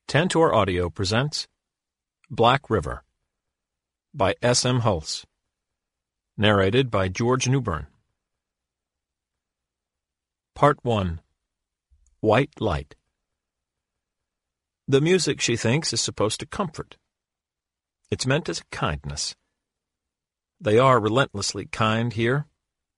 Tantor Audio presents Black River by S. M. Hulse. Narrated by George Newbern. Part 1. White Light. The music, she thinks, is supposed to comfort. It's meant as a kindness. They are relentlessly kind here.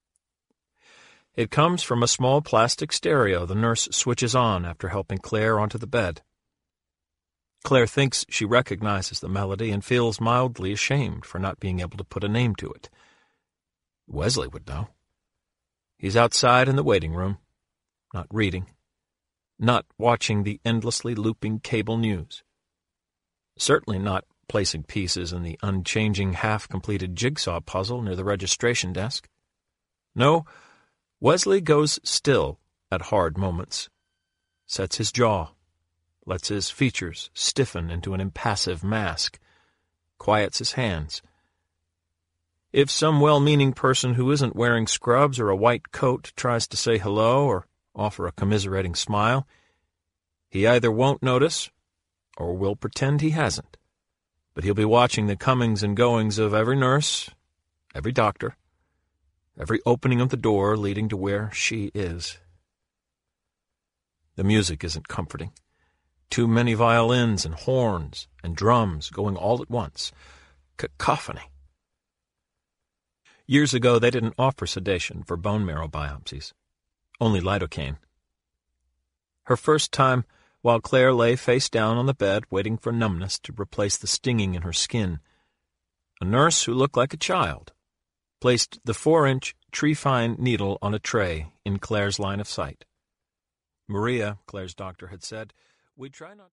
It comes from a small plastic stereo the nurse switches on after helping Claire onto the bed. Claire thinks she recognizes the melody and feels mildly ashamed for not being able to put a name to it. Wesley would know. He's outside in the waiting room, not reading, not watching the endlessly looping cable news, certainly not placing pieces in the unchanging half-completed jigsaw puzzle near the registration desk. No, Wesley goes still at hard moments, sets his jaw, lets his features stiffen into an impassive mask, quiets his hands. If some well-meaning person who isn't wearing scrubs or a white coat tries to say hello or offer a commiserating smile, he either won't notice or will pretend he hasn't. But he'll be watching the comings and goings of every nurse, every doctor, every opening of the door leading to where she is. The music isn't comforting. Too many violins and horns and drums going all at once. Cacophony. Years ago, they didn't offer sedation for bone marrow biopsies. Only lidocaine. Her first time, while Claire lay face down on the bed waiting for numbness to replace the stinging in her skin, a nurse who looked like a child placed the 4-inch tree-fine needle on a tray in Claire's line of sight. Maria, Claire's doctor, had said, "We'd try not..."